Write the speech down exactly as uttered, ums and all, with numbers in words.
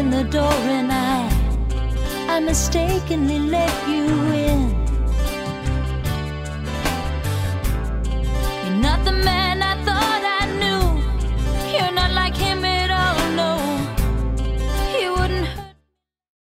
open the door and I I mistakenly let you in.